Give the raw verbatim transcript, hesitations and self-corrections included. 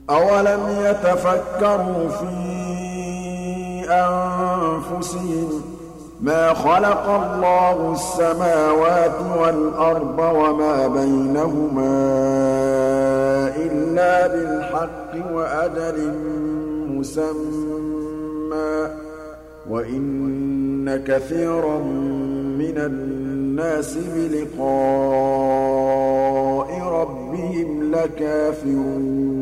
أَوَلَمْ يَتَفَكَّرُوا فِي أَنفُسِهِم مَّا خَلَقَ اللَّهُ السَّمَاوَاتِ وَالْأَرْضَ وَمَا بَيْنَهُمَا إِلَّا بِالْحَقِّ وَأَجَلٍ مُّسَمًّى ۗ وَإِنَّ كَثِيرًا مِّنَ النَّاسِ بِلِقَاءِ رَبِّهِمْ لَكَافِرُونَ